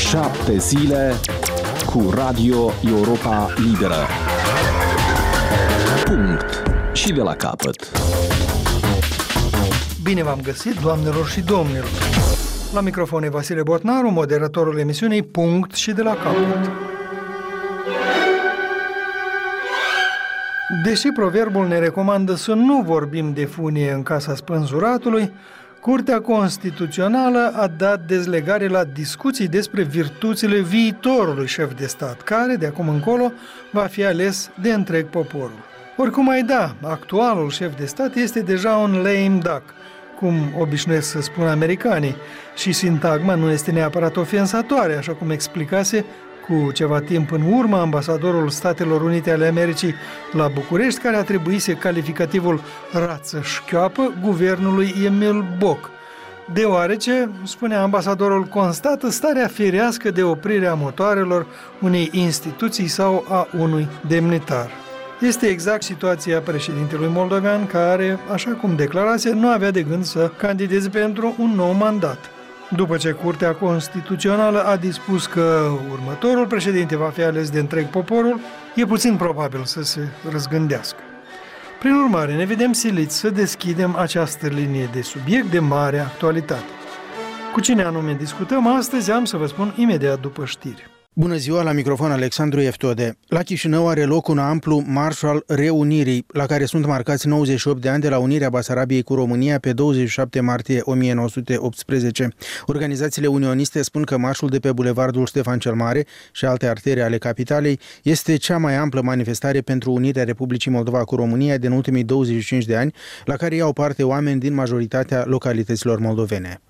7 zile cu Radio Europa Liberă. Punct. Și de la capăt. Bine v-am găsit, doamnelor și domnilor. La microfon e Vasile Botnaru, moderatorul emisiunii Punct și de la capăt. Deși proverbul ne recomandă să nu vorbim de funie în casa spânzuratului, Curtea Constituțională a dat dezlegare la discuții despre virtuțile viitorului șef de stat, care, de acum încolo, va fi ales de întreg poporul. Oricum ai da, actualul șef de stat este deja un lame duck, cum obișnuiesc să spun americanii, și sintagma nu este neapărat ofensatoare, așa cum explicase cu ceva timp în urmă ambasadorul Statelor Unite ale Americii la București, care atribuise calificativul rață șchioapă guvernului Emil Boc, deoarece, spunea ambasadorul, constată starea firească de oprire a motoarelor unei instituții sau a unui demnitar. Este exact situația președintelui moldovean care, așa cum declarase, nu avea de gând să candideze pentru un nou mandat. După ce Curtea Constituțională a dispus că următorul președinte va fi ales de întreg poporul, e puțin probabil să se răzgândească. Prin urmare, ne vedem siliți să deschidem această linie de subiect de mare actualitate. Cu cine anume discutăm astăzi am să vă spun imediat după știri. Bună ziua, la microfon Alexandru Eftode. La Chișinău are loc un amplu marș al reunirii, la care sunt marcați 98 de ani de la unirea Basarabiei cu România pe 27 martie 1918. Organizațiile unioniste spun că marșul de pe bulevardul Ștefan cel Mare și alte artere ale capitalei este cea mai amplă manifestare pentru unirea Republicii Moldova cu România din ultimii 25 de ani, la care iau parte oameni din majoritatea localităților moldovene.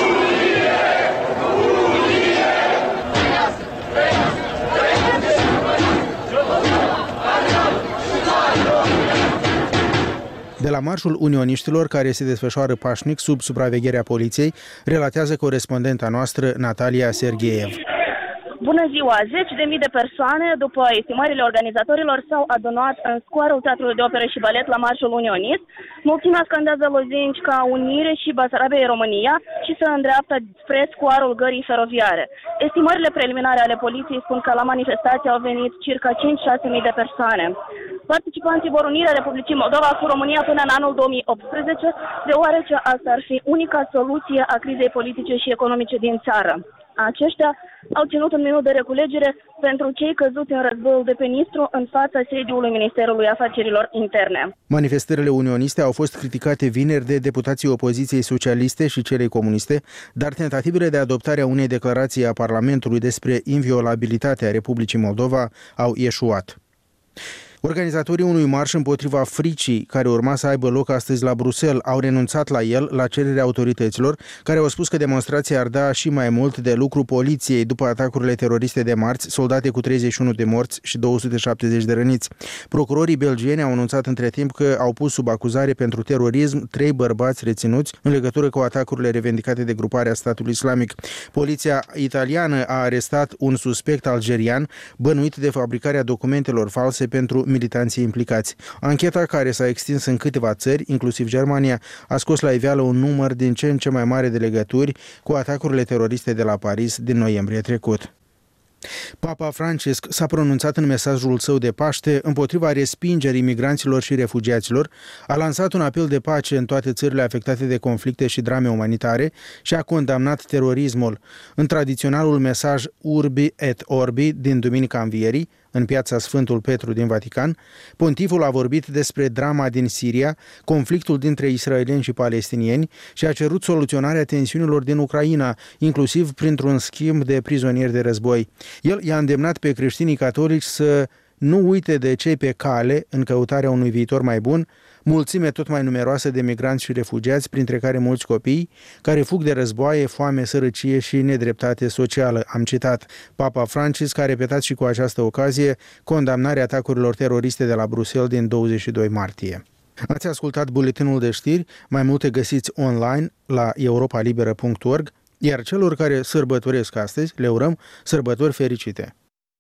De la marșul unioniștilor, care se desfășoară pașnic sub supravegherea poliției, relatează corespondenta noastră Natalia Sergeev. Bună ziua! 10.000 de persoane, după estimările organizatorilor, s-au adunat în scoarul Teatrului de Operă și Balet la marșul unionist. Mulțimea scandează lozinci ca unire și Basarabia România și se îndreaptă spre scoarul gării feroviare. Estimările preliminare ale poliției spun că la manifestație au venit circa 5-6.000 de persoane. Participanții vor unirea Republicii Moldova cu România până în anul 2018, deoarece asta ar fi unica soluție a crizei politice și economice din țară. Aceștia au ținut un minut de reculegere pentru cei căzuți în războiul de pe Nistru în fața sediului Ministerului Afacerilor Interne. Manifestările unioniste au fost criticate vineri de deputații opoziției socialiste și celei comuniste, dar tentativele de adoptare a unei declarații a Parlamentului despre inviolabilitatea Republicii Moldova au eșuat. Organizatorii unui marș împotriva fricii, care urma să aibă loc astăzi la Bruxelles, au renunțat la el la cererea autorităților, care au spus că demonstrația ar da și mai mult de lucru poliției după atacurile teroriste de marți, soldate cu 31 de morți și 270 de răniți. Procurorii belgieni au anunțat între timp că au pus sub acuzare pentru terorism 3 bărbați reținuți în legătură cu atacurile revendicate de gruparea statului islamic. Poliția italiană a arestat un suspect algerian bănuit de fabricarea documentelor false pentru militanții implicați. Ancheta, care s-a extins în câteva țări, inclusiv Germania, a scos la iveală un număr din ce în ce mai mare de legături cu atacurile teroriste de la Paris din noiembrie trecut. Papa Francisc s-a pronunțat în mesajul său de Paște împotriva respingerii migranților și refugiaților, a lansat un apel de pace în toate țările afectate de conflicte și drame umanitare și a condamnat terorismul. În tradiționalul mesaj Urbi et Orbi din Duminica Învierii, în piața Sfântul Petru din Vatican, pontiful a vorbit despre drama din Siria, conflictul dintre israelieni și palestinieni și a cerut soluționarea tensiunilor din Ucraina, inclusiv printr-un schimb de prizonieri de război. El i-a îndemnat pe creștinii catolici să nu uite de cei pe cale în căutarea unui viitor mai bun, mulțime tot mai numeroasă de migranți și refugiați, printre care mulți copii, care fug de războaie, foame, sărăcie și nedreptate socială, am citat. Papa Francisc a repetat și cu această ocazie condamnarea atacurilor teroriste de la Bruxelles din 22 martie. Ați ascultat buletinul de știri, mai multe găsiți online la europalibera.org, iar celor care sărbătoresc astăzi le urăm sărbători fericite.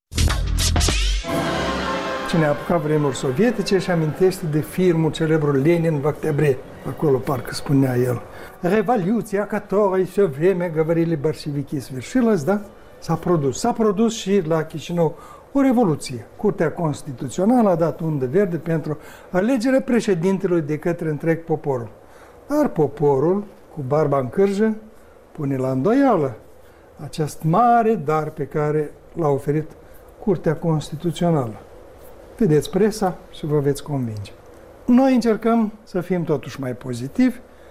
Cine a apucat vremuri sovietice își amintește de filmul celebrul Lenin в октябре. Acolo parcă spunea el: Revoluția, которой все время говорили большевики, свершилась, да? S-a produs și la Chișinău o revoluție. Curtea Constituțională a dat undă verde pentru alegerea președintelui de către întreg poporul. Dar poporul, cu barba în cârjă, pune la îndoială acest mare dar pe care l-a oferit Curtea Constituțională. Vedeți presa și vă veți convinge. Noi încercăm să fim totuși mai pozitivi,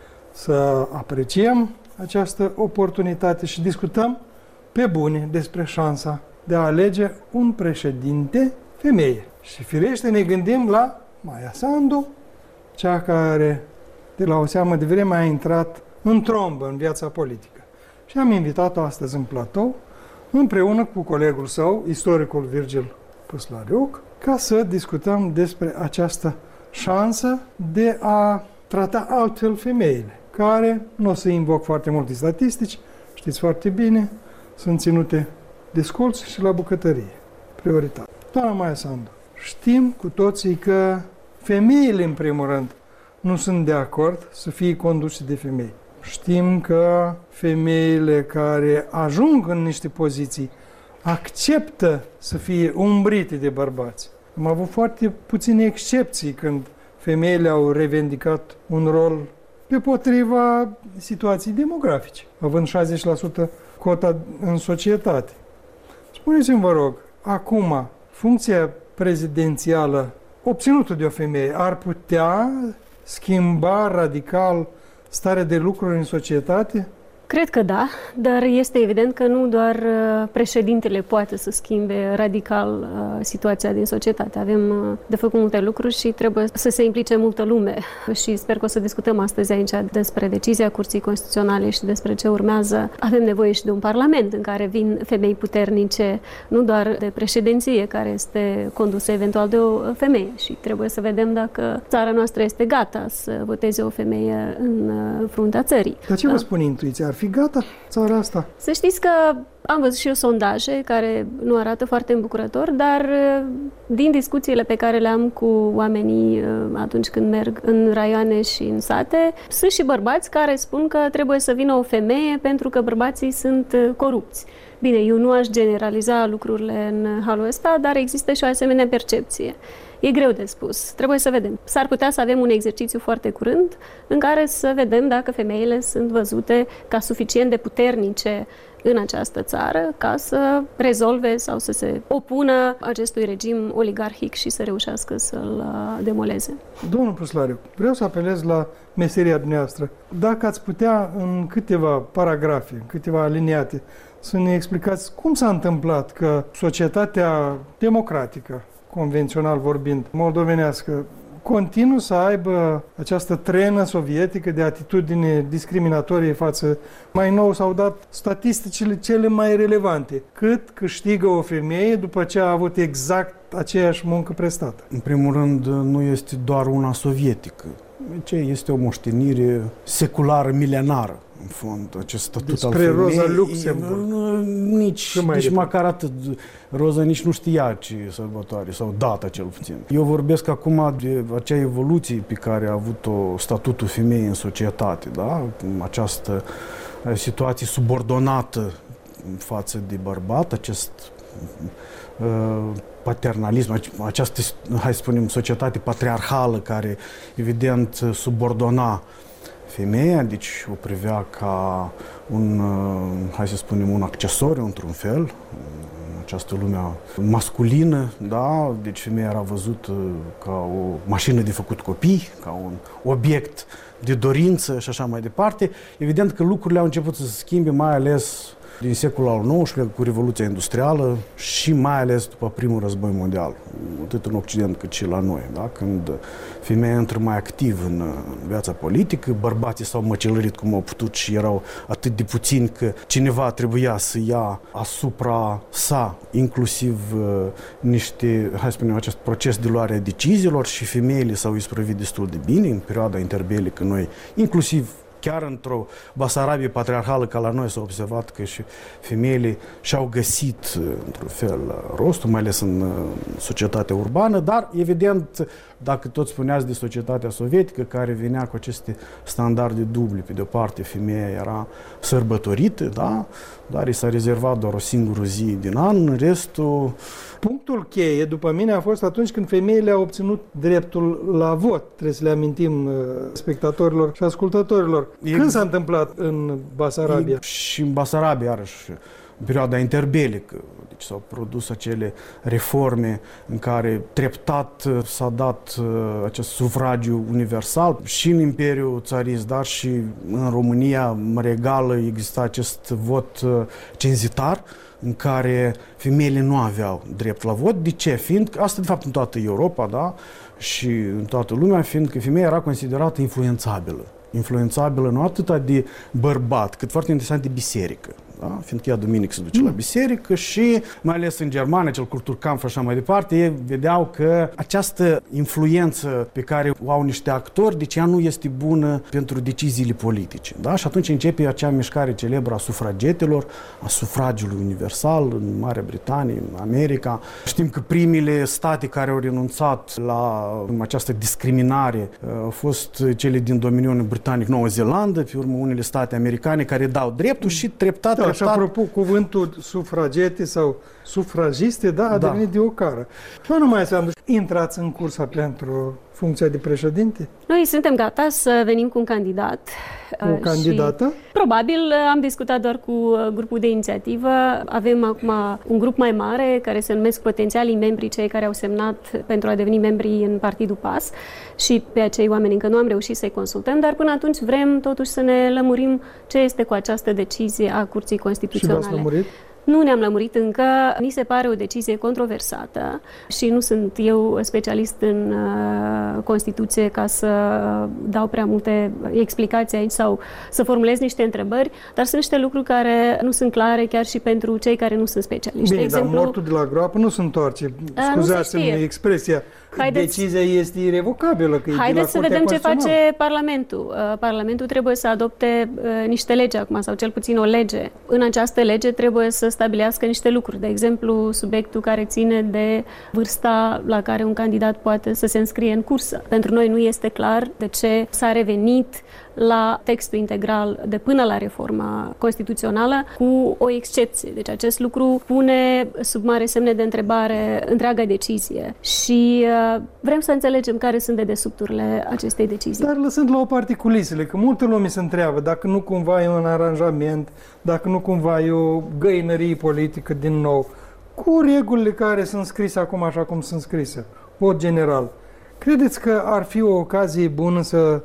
să apreciem această oportunitate și discutăm pe bune despre șansa de a alege un președinte femeie. Și firește ne gândim la Maia Sandu, cea care de la o seamă de vreme a intrat în trombă în viața politică. Și am invitat-o astăzi în platou, împreună cu colegul său, istoricul Virgil Păslariuc, ca să discutăm despre această șansă de a trata altfel femeile, care, nu o să invoc foarte multe statistici, știți foarte bine, sunt ținute desculți și la bucătărie. Prioritate. Doamna Maia Sandu, știm cu toții că femeile, în primul rând, nu sunt de acord să fie conduse de femei. Știm că femeile care ajung în niște poziții acceptă să fie umbrite de bărbați. Am avut foarte puține excepții când femeile au revendicat un rol pe potriva situației demografice, având 60% cota în societate. Spuneți-mi, vă rog, acum, funcția prezidențială obținută de o femeie ar putea schimba radical starea de lucruri în societate? Cred că da, dar este evident că nu doar președintele poate să schimbe radical situația din societate. Avem de făcut multe lucruri și trebuie să se implice multă lume. Și sper că o să discutăm astăzi aici despre decizia Curții Constituționale și despre ce urmează. Avem nevoie și de un parlament în care vin femei puternice, nu doar de președinție, care este condusă eventual de o femeie. Și trebuie să vedem dacă țara noastră este gata să voteze o femeie în fruntea țării. Dar ce vă spune intuiția? Ar fi gata țara asta? Să știți că am văzut și eu sondaje care nu arată foarte îmbucurător, dar din discuțiile pe care le am cu oamenii atunci când merg în raioane și în sate, sunt și bărbați care spun că trebuie să vină o femeie pentru că bărbații sunt corupți. Bine, eu nu aș generaliza lucrurile în halul ăsta, dar există și o asemenea percepție. E greu de spus. Trebuie să vedem. S-ar putea să avem un exercițiu foarte curând în care să vedem dacă femeile sunt văzute ca suficient de puternice în această țară ca să rezolve sau să se opună acestui regim oligarhic și să reușească să-l demoleze. Domnul Păslariuc, vreau să apelez la meseria dumneavoastră. Dacă ați putea în câteva paragrafe, în câteva aliniate, să ne explicați cum s-a întâmplat că societatea democratică, convențional vorbind, moldovenească, continuă să aibă această trenă sovietică de atitudine discriminatorie față. Mai nou s-au dat statisticile cele mai relevante. Cât câștigă o femeie după ce a avut exact aceeași muncă prestată? În primul rând, nu este doar una sovietică. Ce este o moștenire seculară, milenară. În fond, acest statut despre al femeii, Roza Luxemburg. Nici măcar atât. Roza nici nu știa ce sărbătoare, sau data cel puțin. Eu vorbesc acum de acea evoluție pe care a avut-o statutul femeii în societate, da? Această situație subordonată față de bărbat, acest paternalism, această, hai să spunem, societate patriarhală care, evident, subordona femeia, deci o privea ca un, hai să spunem, un accesoriu, într-un fel, în această lume masculină, da? Deci femeia era văzută ca o mașină de făcut copii, ca un obiect de dorință și așa mai departe. Evident că lucrurile au început să se schimbe, mai ales din secolul al XIX, cu Revoluția Industrială și mai ales după Primul Război Mondial, atât în Occident cât și la noi, da? Când femeia intră mai activ în viața politică, bărbații s-au măcelărit cum au putut și erau atât de puțini că cineva trebuia să ia asupra sa inclusiv niște, hai să spunem, acest proces de luare a deciziilor și femeile s-au isprăvit destul de bine în perioada interbelică. Noi, inclusiv chiar într-o Basarabie patriarhală ca la noi s-a observat că și femeile și-au găsit, într-un fel, rostul, mai ales în societatea urbană, dar, evident, dacă tot spuneați de societatea sovietică care venea cu aceste standarde duble, pe de o parte femeia era sărbătorită, da? Dar i s-a rezervat doar o singură zi din an, restul... Punctul cheie, după mine, a fost atunci când femeile au obținut dreptul la vot. Trebuie să le amintim spectatorilor și ascultătorilor. Când s-a întâmplat în Basarabia? Și în Basarabia, iarăși, în perioada interbelică. Deci s-au produs acele reforme în care treptat s-a dat acest sufragiu universal și în Imperiul Țarist, dar și în România regală exista acest vot cenzitar, în care femeile nu aveau drept la vot. De ce? Fiindcă, asta de fapt în toată Europa, da? Și în toată lumea, fiindcă femeia era considerată influențabilă. Influențabilă nu atât de bărbat, cât foarte interesant de biserică. Da? Fiindcă ea duminică se duce la biserică și, mai ales în Germania, acel Kulturkampf și așa mai departe, ei vedeau că această influență pe care o au niște actori, deci ea nu este bună pentru deciziile politice. Da? Și atunci începe acea mișcare celebră a sufragetelor, a sufragiului universal în Marea Britanie, în America. Știm că primele state care au renunțat la această discriminare au fost cele din Dominiul Britanic, Noua Zeelandă, pe urmă unele state americane care dau dreptul și treptat. Și apropo, cuvântul sufragete sau sufragiste, a devenit de ocară. Nu numai să intrați în cursa pentru funcția de președinte? Noi suntem gata să venim cu un candidat. O candidată? Probabil am discutat doar cu grupul de inițiativă. Avem acum un grup mai mare care se numesc potențialii membri, cei care au semnat pentru a deveni membri în Partidul PAS, și pe acei oameni încă nu am reușit să-i consultăm, dar până atunci vrem totuși să ne lămurim ce este cu această decizie a Curții Constituționale. Și v-ați lămurit? Nu ne-am lămurit încă, mi se pare o decizie controversată și nu sunt eu specialist în Constituție ca să dau prea multe explicații aici sau să formulez niște întrebări, dar sunt niște lucruri care nu sunt clare chiar și pentru cei care nu sunt specialiști. Bine, dar mortul de la groapă nu se întoarce. Scuzați-mi expresia. Decizia este irevocabilă. Haideți să vedem ce face Parlamentul. Parlamentul trebuie să adopte niște legi acum, sau cel puțin o lege. În această lege trebuie să stabilească niște lucruri. De exemplu, subiectul care ține de vârsta la care un candidat poate să se înscrie în cursă. Pentru noi nu este clar de ce s-a revenit la textul integral de până la reforma constituțională, cu o excepție. Deci acest lucru pune sub mare semne de întrebare întreaga decizie și vrem să înțelegem care sunt dedesubturile acestei decizii. Dar lăsând la o parte culisele, că multă lume se întreabă dacă nu cumva e un aranjament, dacă nu cumva e o găinărie politică din nou, cu regulile care sunt scrise acum așa cum sunt scrise, vot general. Credeți că ar fi o ocazie bună să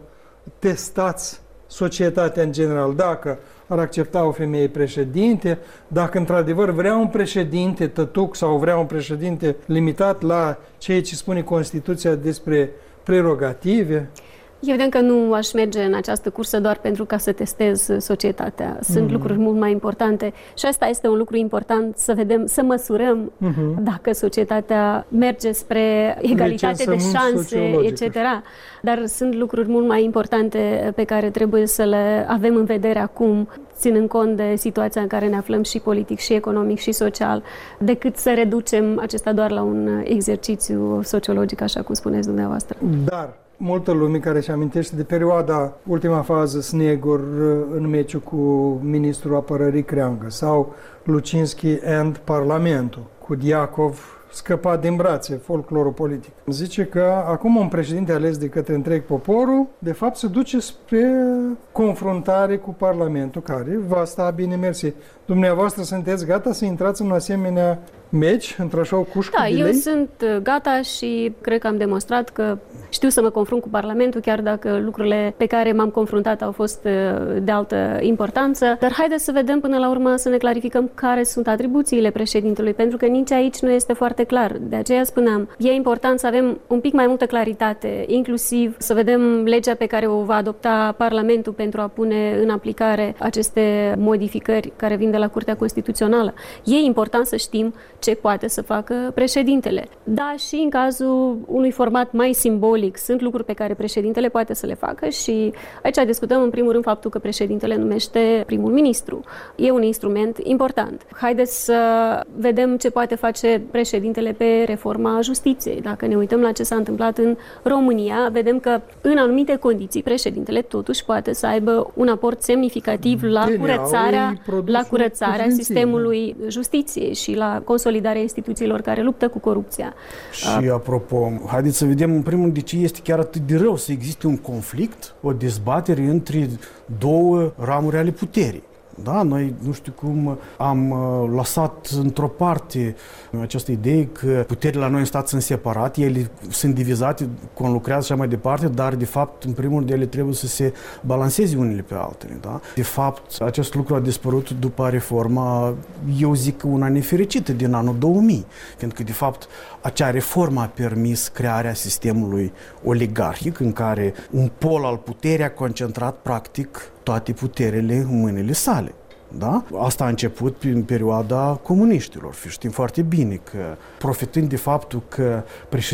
testați societatea în general, dacă ar accepta o femeie președinte, dacă într-adevăr vrea un președinte tătuc sau vrea un președinte limitat la ceea ce spune Constituția despre prerogative? Evident că nu aș merge în această cursă doar pentru ca să testez societatea. Sunt lucruri mult mai importante și asta este un lucru important, să vedem, să măsurăm dacă societatea merge spre egalitate de șanse, etc. Dar sunt lucruri mult mai importante pe care trebuie să le avem în vedere acum, ținând cont de situația în care ne aflăm și politic, și economic, și social, decât să reducem acesta doar la un exercițiu sociologic, așa cum spuneți dumneavoastră. Dar multă lume care își amintește de perioada, ultima fază, Snegur în meciul cu ministrul apărării Creangă sau Lucinski and Parlamentul, cu Diacov scăpat din brațe, folclorul politic. Zice că acum un președinte ales de către întreg poporul, de fapt se duce spre confruntare cu Parlamentul, care va sta bine mersi. Dumneavoastră sunteți gata să intrați în asemenea meci, într-așa o cușcă de lei? Da, eu sunt gata și cred că am demonstrat că știu să mă confrunt cu Parlamentul, chiar dacă lucrurile pe care m-am confruntat au fost de altă importanță. Dar haideți să vedem până la urmă, să ne clarificăm care sunt atribuțiile președintelui, pentru că nici aici nu este foarte clar. De aceea spuneam, e important să avem un pic mai multă claritate, inclusiv să vedem legea pe care o va adopta Parlamentul pentru a pune în aplicare aceste modificări care vin de la Curtea Constituțională. E important să știm ce poate să facă președintele. Da, și în cazul unui format mai simbolic sunt lucruri pe care președintele poate să le facă și aici discutăm în primul rând faptul că președintele numește primul ministru. E un instrument important. Haideți să vedem ce poate face președintele pe reforma justiției. Dacă ne uităm la ce s-a întâmplat în România, vedem că în anumite condiții președintele totuși poate să aibă un aport semnificativ la curățarea sistemului justiției și la consolidarea instituțiilor care luptă cu corupția. Și apropo, haideți să vedem în primul rând de ce este chiar atât de rău să existe un conflict, o dezbatere între două ramuri ale puterii. Da, noi, nu știu cum, am lăsat într-o parte această idee că puterile la noi în stat sunt separate, ele sunt divizate, conlucrează și așa mai departe, dar, de fapt, în primul rând, ele trebuie să se balanceze unele pe altele. Da? De fapt, acest lucru a dispărut după reforma, eu zic, una nefericită din anul 2000, fiindcă, de fapt, acea reformă a permis crearea sistemului oligarhic, în care un pol al puterii a concentrat, practic, toate puterile în mâinile sale. Da? Asta a început în perioada comuniștilor. Știm foarte bine că, profitând de faptul că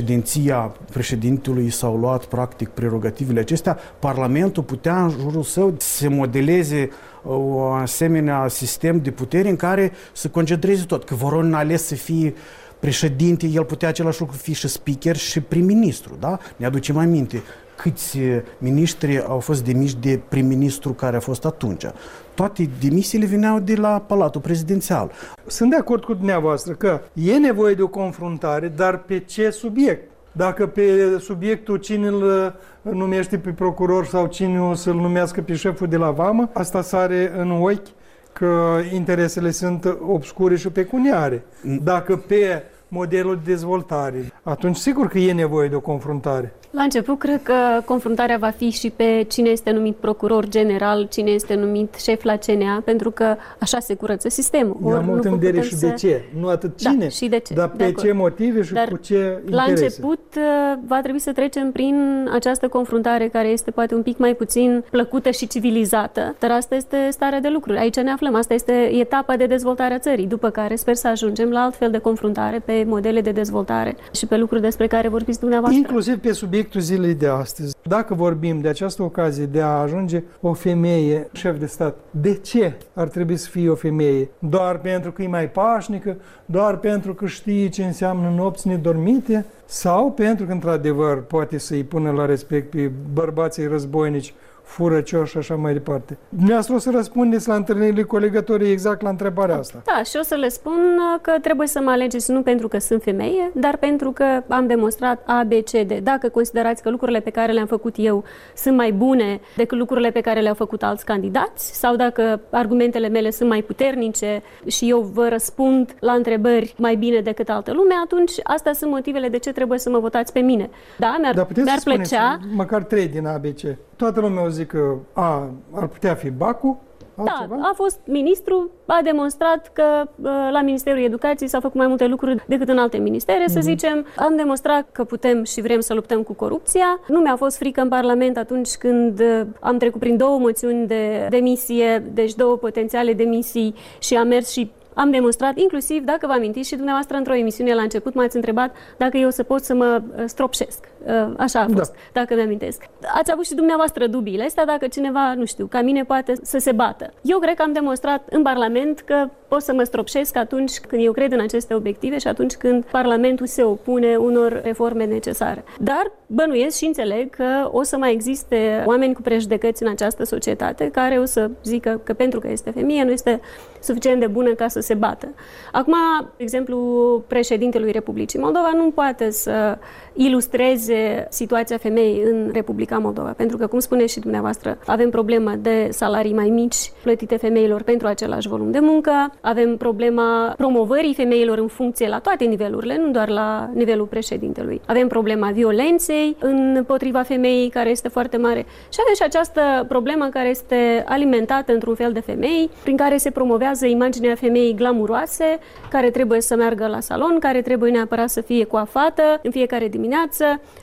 președintelui s-au luat practic prerogativele acestea, Parlamentul putea în jurul său să modeleze o asemenea sistem de putere în care să concentreze tot. Că Voronin a ales să fie președinte, el putea același lucru fi și speaker și prim-ministru. Da? Ne aducem aminte câți miniștri au fost demiși de prim-ministru care a fost atunci. Toate demisiile veneau de la Palatul Prezidențial. Sunt de acord cu dumneavoastră că e nevoie de o confruntare, dar pe ce subiect? Dacă pe subiectul cine îl numește pe procuror sau cine o să-l numească pe șeful de la vamă, asta sare în ochi că interesele sunt obscure și pecuniare. Dacă pe modelul de dezvoltare, atunci sigur că e nevoie de o confruntare. La început, cred că confruntarea va fi și pe cine este numit procuror general, cine este numit șef la CNA, pentru că așa se curăță sistemul. Eu am mult în vedere și de ce. Nu atât cine, da, și de ce. Dar pe ce motive și cu ce interese. La început va trebui să trecem prin această confruntare care este poate un pic mai puțin plăcută și civilizată, dar asta este starea de lucruri. Aici ne aflăm. Asta este etapa de dezvoltare a țării, după care sper să ajungem la alt fel de confruntare pe modele de dezvoltare și pe lucruri despre care vorbiți dumneavoastră. Inclusiv pe subiectul zilei de astăzi. Dacă vorbim de această ocazie de a ajunge o femeie șef de stat, de ce ar trebui să fie o femeie? Doar pentru că e mai pașnică? Doar pentru că știe ce înseamnă nopți nedormite? Sau pentru că, într-adevăr, poate să-i pună la respect pe bărbații războinici, furăcioși și așa mai departe? Dumneavoastră o să răspundeți la întâlnirile colegătorii exact la întrebarea asta. Da, și o să le spun că trebuie să mă alegeți nu pentru că sunt femeie, dar pentru că am demonstrat A, B, C, D. Dacă considerați că lucrurile pe care le-am făcut eu sunt mai bune decât lucrurile pe care le-au făcut alți candidați, sau dacă argumentele mele sunt mai puternice și eu vă răspund la întrebări mai bine decât altă lume, atunci astea sunt motivele de ce trebuie să mă votați pe mine. Da, mi-ar plăcea... măcar 3 din ABC. Toată lumea o zic că A ar putea fi Bacu. Da, a fost ministru, a demonstrat că la Ministerul Educației s-au făcut mai multe lucruri decât în alte ministere, să zicem. Am demonstrat că putem și vrem să luptăm cu corupția. Nu mi-a fost frică în Parlament atunci când am trecut prin 2 moțiuni de demisie, deci 2 potențiale demisii și am mers și am demonstrat, inclusiv, dacă vă amintiți, și dumneavoastră într-o emisiune la început m-ați întrebat dacă eu să pot să mă stropșesc. Așa a fost, dacă mi-amintesc. Ați avut și dumneavoastră dubiile astea, dacă cineva, nu știu, ca mine poate să se bată. Eu cred că am demonstrat în Parlament că pot să mă stropșesc atunci când eu cred în aceste obiective și atunci când Parlamentul se opune unor reforme necesare. Dar bănuiesc și înțeleg că o să mai existe oameni cu prejudecăți în această societate care o să zică că pentru că este femeie nu este suficient de bună ca să se bată. Acum, de exemplu, președintelui Republicii Moldova nu poate să ilustreze situația femeii în Republica Moldova, pentru că, cum spuneți și dumneavoastră, avem problemă de salarii mai mici plătite femeilor pentru același volum de muncă, avem problema promovării femeilor în funcție la toate nivelurile, nu doar la nivelul președintelui. Avem problema violenței împotriva femeii, care este foarte mare, și avem și această problemă care este alimentată într-un fel de femei, prin care se promovează imaginea femeii glamuroase, care trebuie să meargă la salon, care trebuie neapărat să fie coafată în fiecare dimineață,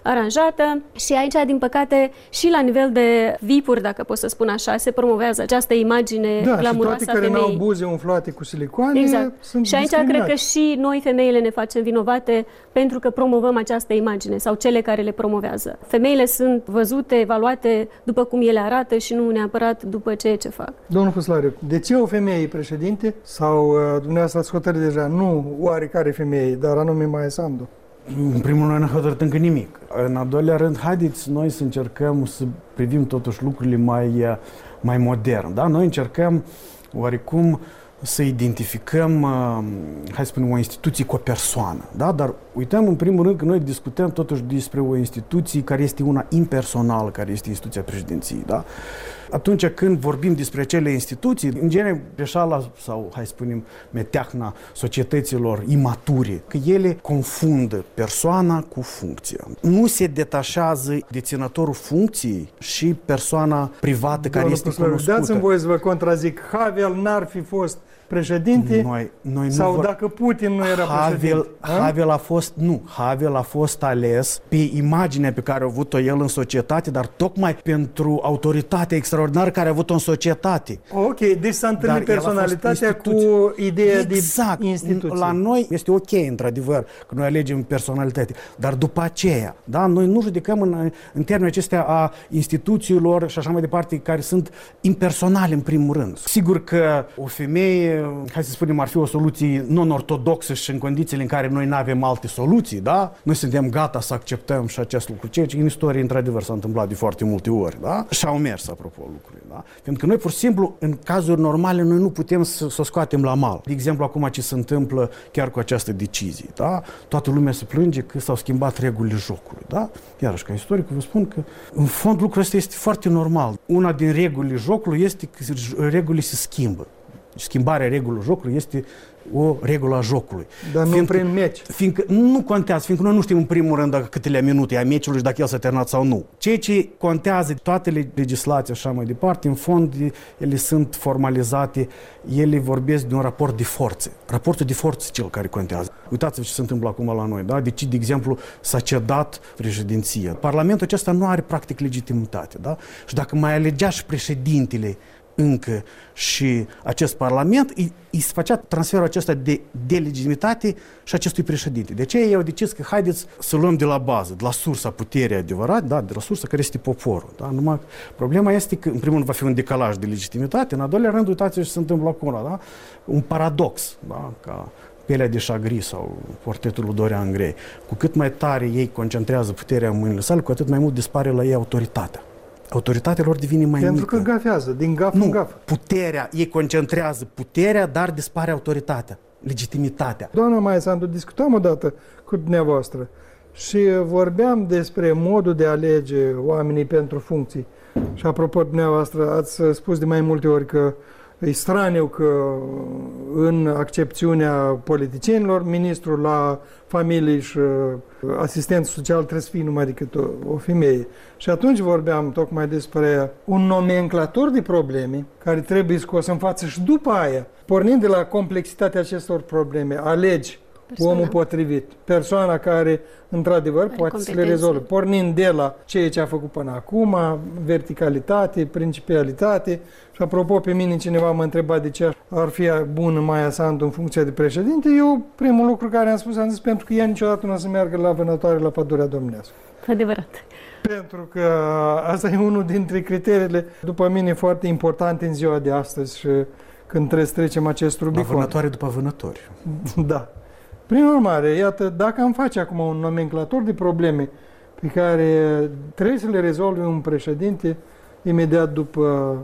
aranjată și aici, din păcate, și la nivel de VIP-uri, dacă pot să spun așa, se promovează această imagine glamuroasă a femeii. Da, și toate care n-au buze umflate cu silicoane sunt și aici cred că și noi, femeile, ne facem vinovate pentru că promovăm această imagine sau cele care le promovează. Femeile sunt văzute, evaluate după cum ele arată și nu neapărat după ceea ce fac. Domnul Puslariu, de ce o femeie președinte sau dumneavoastră ați hotărât deja, nu oarecare femeie, dar anume Maia Sandu? În primul rând, nu am hotărât încă nimic. În al doilea rând, haideți noi să încercăm să privim totuși lucrurile mai modern. Da? Noi încercăm oarecum să identificăm, hai să spunem, o instituție cu o persoană. Da? Dar uităm în primul rând că noi discutăm totuși despre o instituție care este una impersonală, care este instituția președinției. Da? Atunci când vorbim despre acele instituții, în genere greșeala sau, hai să spunem, meteahna societăților imature, că ele confundă persoana cu funcția. Nu se detașează deținătorul funcției și persoana privată care este cunoscută. Dați-mi voie să vă contrazic. Havel n-ar fi fost președinte noi sau dacă Putin nu era președinte? Havel a fost ales pe imaginea pe care a avut-o el în societate, dar tocmai pentru autoritatea extraordinară care a avut-o în societate. Ok, deci s-a întâlnit personalitatea cu ideea de instituție. La noi este ok, într-adevăr, că noi alegem personalitate, dar după aceea, da, noi nu judecăm în termenii acestea a instituțiilor și așa mai departe, care sunt impersonale în primul rând. Sigur că o femeie, hai să spunem, ar fi o soluție non-ortodoxă și în condițiile în care noi nu avem alte soluții, da? Noi suntem gata să acceptăm și acest lucru, ceea ce în istorie, într-adevăr, s-a întâmplat de foarte multe ori, da? Și au mers, apropo, lucrurile, da? Pentru că noi, pur și simplu, în cazuri normale, noi nu putem să o scoatem la mal. De exemplu, acum ce se întâmplă chiar cu această decizie, da? Toată lumea se plânge că s-au schimbat regulile jocului, da? Iarăși, ca istoric, vă spun că, în fond, lucrul ăsta este foarte normal. Una din regulile jocului este că regulile se schimbă. Schimbarea regulilor jocului este o regulă a jocului. Dar nu prin meci. Fiindcă nu contează, fiindcă noi nu știm în primul rând dacă câtele minute a meciului și dacă el s-a terminat sau nu. Ceea ce contează, toate legislații și așa mai departe, în fond, ele sunt formalizate, ele vorbesc de un raport de forțe. Raportul de forțe cel care contează. Uitați-vă ce se întâmplă acum la noi, da? Deci, de exemplu, s-a cedat președinția. Parlamentul acesta nu are practic legitimitate, da? Și dacă mai alegea și președintele încă și acest parlament, îi se făcea transferul acesta de legitimitate și acestui președinte. De aceea eu decis că haideți să luăm de la bază, de la sursa puterii adevărat, da, de la sursa care este poporul. Da? Numai problema este că, în primul rând, va fi un decalaj de legitimitate, în al doilea rând, uitați-vă ce se întâmplă acum, da? Un paradox, da? Ca Pielea de Șagri sau portretul lui Dorian Gray. Cu cât mai tare ei concentrează puterea în mâinile sale, cu atât mai mult dispare la ei autoritatea. Autoritatea lor devine mai pentru mică. Că gafează, din gaf în gaf. Puterea, ei concentrează puterea, dar dispare autoritatea, legitimitatea. Doamna Maia Sandu, discutam odată cu dumneavoastră și vorbeam despre modul de a alege oamenii pentru funcții. Și apropo, dumneavoastră ați spus de mai multe ori că e straniu că în accepțiunea politicienilor, ministrul la familie și asistent social trebuie să fie numai decât o femeie. Și atunci vorbeam tocmai despre un nomenclator de probleme care trebuie scos în față și după aia, pornind de la complexitatea acestor probleme, alegi omul potrivit, persoana care, într-adevăr, poate să le rezolve. Pornind de la ceea ce a făcut până acum, verticalitate, principialitate. Și apropo, pe mine cineva m-a întrebat de ce ar fi bună Maia Sandu în funcția de președinte. Eu, primul lucru care am zis pentru că ea niciodată nu o să meargă la vânătoare la pădurea domnească. Adevărat. Pentru că asta e unul dintre criteriile, după mine, foarte importante în ziua de astăzi și când trebuie să trecem acest Rubicon. La vânătoare după vânători. Da. Prin urmare, iată, dacă am face acum un nomenclator de probleme pe care trebuie să le rezolve un președinte imediat după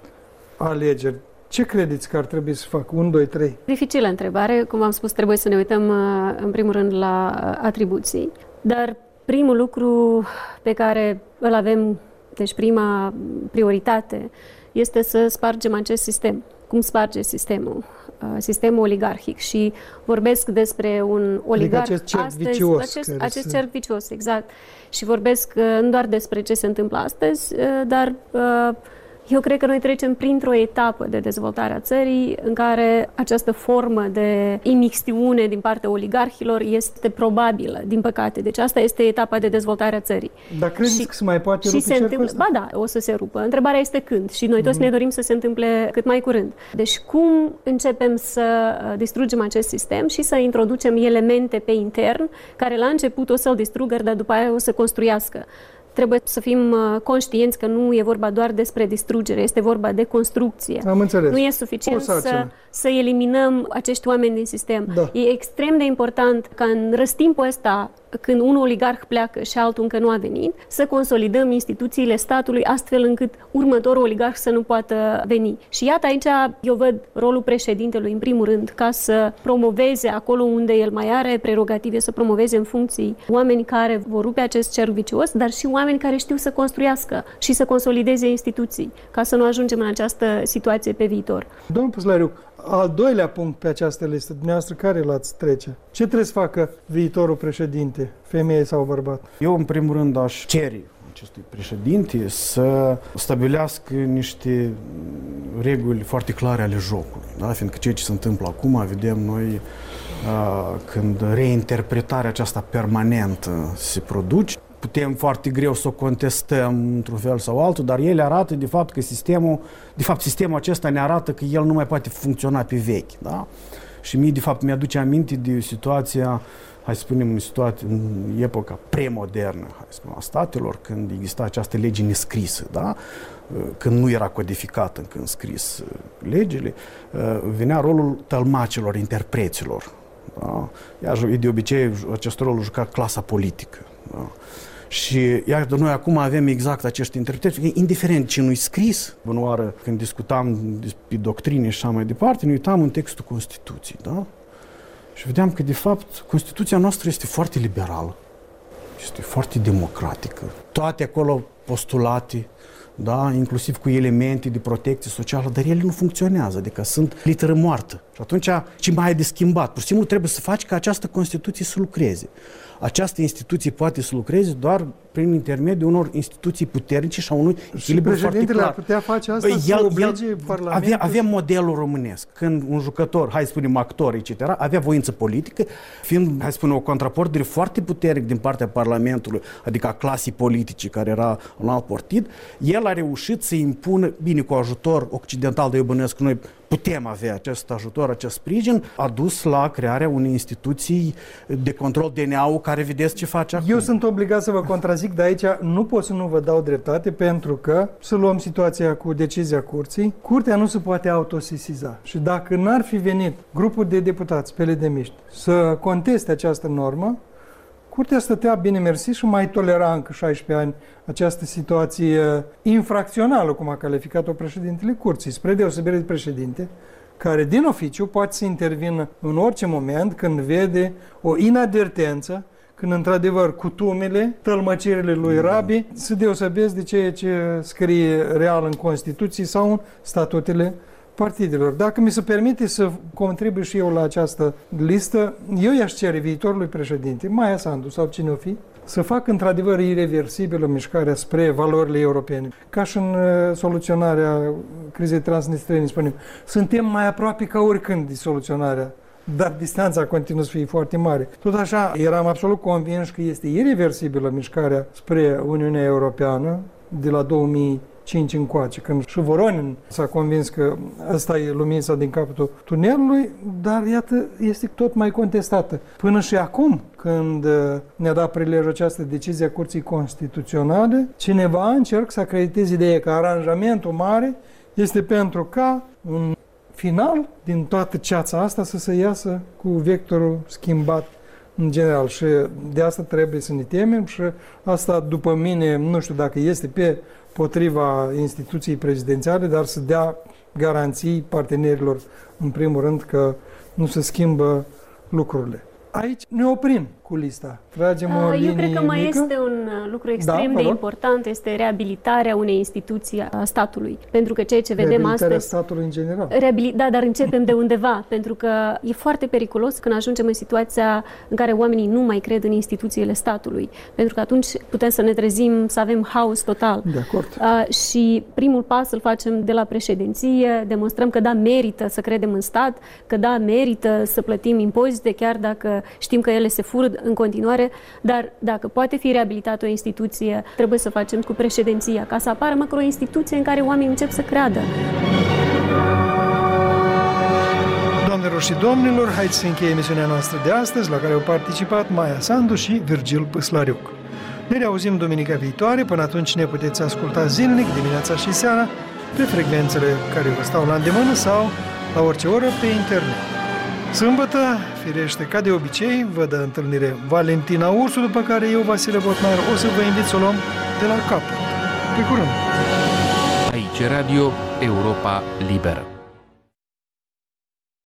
alegeri, ce credeți că ar trebui să facă? 1, 2, 3? Dificilă întrebare. Cum am spus, trebuie să ne uităm în primul rând la atribuții. Dar primul lucru pe care îl avem, deci prima prioritate, este să spargem acest sistem. Cum sparge sistemul? Sistemul oligarhic și vorbesc despre un oligarh acest cerc vicios. Acest cerc vicios, exact. Și vorbesc nu doar despre ce se întâmplă astăzi, dar Eu cred că noi trecem printr-o etapă de dezvoltare a țării în care această formă de imixtiune din partea oligarhilor este probabilă, din păcate. Deci asta este etapa de dezvoltare a țării. Dar credeți că se mai poate rupe cercul ăsta? Ba da, o să se rupă. Întrebarea este când și noi toți ne dorim să se întâmple cât mai curând. Deci cum începem să distrugem acest sistem și să introducem elemente pe intern care la început o să-l distrugă, dar după aia o să construiască. Trebuie să fim conștienți că nu e vorba doar despre distrugere, este vorba de construcție. Am înțeles. Nu e suficient să eliminăm acești oameni din sistem. Da. E extrem de important ca în răstimpul ăsta, când un oligarh pleacă și altul încă nu a venit, să consolidăm instituțiile statului astfel încât următorul oligarh să nu poată veni. Și iată aici eu văd rolul președintelui în primul rând ca să promoveze acolo unde el mai are prerogative, să promoveze în funcții oameni care vor rupe acest cerc vicios, dar și oameni care știu să construiască și să consolideze instituții, ca să nu ajungem în această situație pe viitor. Domnul Păslariu, al doilea punct pe această listă, dumneavoastră care l-ați trece? Ce trebuie să facă viitorul președinte, femeie sau bărbat? Eu, în primul rând, aș cere acestui președinte să stabilească niște reguli foarte clare ale jocului. Da? Fiindcă ceea ce se întâmplă acum, vedem noi, când reinterpretarea aceasta permanentă se produce, putem foarte greu să o contestăm într-un fel sau altul, dar ele arată de fapt că sistemul acesta ne arată că el nu mai poate funcționa pe vechi. Da? Și mie, de fapt, mi-aduce aminte de situația, hai să spunem, în epoca premodernă, a statelor, când exista această lege nescrisă, da? Când nu era codificată încă înscris legile, venea rolul tălmacilor, interpreților. Da? Iar de obicei acest rol juca clasa politică. Da? Și iar noi acum avem exact acești interpreți, indiferent ce nu-i scris. Bună oară, când discutam despre doctrine și așa mai departe, ne uitam în textul Constituției, da? Și vedeam că, de fapt, Constituția noastră este foarte liberală, este foarte democratică. Toate acolo postulate, da? Inclusiv cu elemente de protecție socială, dar ele nu funcționează, adică sunt literă moartă. Și atunci, ce mai ai de schimbat? Pur și simplu trebuie să faci ca această Constituție să lucreze. Această instituție poate să lucreze doar prin intermediul unor instituții puternice și a unui echilibru foarte clar. Președintele ar putea face asta să oblige Parlamentul? Avem modelul românesc. Când un jucător, hai să spunem actor, etc., avea voință politică, fiind, hai să spunem, o contrapordere foarte puternic din partea Parlamentului, adică a clasei politice care era un alt partid, el a reușit să impună, bine, cu ajutor occidental, de eu bănuiesc că noi putem avea acest ajutor, acest sprijin, a dus la crearea unei instituții de control DNA-ul care vedeți ce face acum. Eu sunt obligat să vă contrazic, dar aici nu pot să nu vă dau dreptate, pentru că, să luăm situația cu decizia curții, curtea nu se poate autosesiza. Și dacă n-ar fi venit grupul de deputați PLD-miști să conteste această normă, curtea stătea bine mersi și mai tolera încă 16 ani această situație infracțională, cum a calificat-o președintele curții, spre deosebire de președinte, care din oficiu poate să intervină în orice moment când vede o inadvertență, când într-adevăr cutumele, tălmăcirile lui Rabi se deosebesc de ceea ce scrie real în Constituție sau în statutele partidelor. Dacă mi se permite să contribui și eu la această listă, eu i-aș cere viitorului președinte, Maia Sandu sau cine o fi, să facă într-adevăr irreversibilă mișcarea spre valorile europene. Ca și în soluționarea crizei transnistriene, spunem, suntem mai aproape ca oricând de soluționarea, dar distanța continuă să fie foarte mare. Tot așa, eram absolut convins că este irreversibilă mișcarea spre Uniunea Europeană de la 2005 încoace, când și Voronin s-a convins că asta e luminița din capătul tunelului, dar iată, este tot mai contestată. Până și acum, când ne-a dat prilejul această decizie a Curții Constituționale, cineva încerc să acrediteze ideea că aranjamentul mare este pentru ca un final din toată ceața asta să se iasă cu vectorul schimbat în general. Și de asta trebuie să ne temem și asta, după mine, nu știu dacă este pe potriva instituției prezidențiale, dar să dea garanții partenerilor, în primul rând, că nu se schimbă lucrurile. Aici ne oprim cu lista? Tragem o linie Eu cred că mai mică? este un lucru extrem de important, este reabilitarea unei instituții a statului. Pentru că ceea ce vedem reabilitarea astăzi... statului în general. Da, dar începem de undeva, pentru că e foarte periculos când ajungem în situația în care oamenii nu mai cred în instituțiile statului. Pentru că atunci putem să ne trezim, să avem haos total. De acord. Și primul pas îl facem de la președinție, demonstrăm că da, merită să credem în stat, că da, merită să plătim impozite, chiar dacă știm că ele se fură în continuare, dar dacă poate fi reabilitată o instituție, trebuie să facem cu președinția, ca să apară măcar o instituție în care oamenii încep să creadă. Doamnelor și domnilor, haideți să încheie emisiunea noastră de astăzi, la care au participat Maia Sandu și Virgil Păslariuc. Ne reauzim duminica viitoare, până atunci ne puteți asculta zilnic, dimineața și seara, pe frecvențele care vă stau la îndemână sau la orice oră pe internet. Sâmbătă, firește, ca de obicei, vă dă întâlnire Valentina Ursu, după care eu, Vasile Botnar, o să vă invit să o luăm de la capăt. Pe curând! Aici Radio Europa Liberă.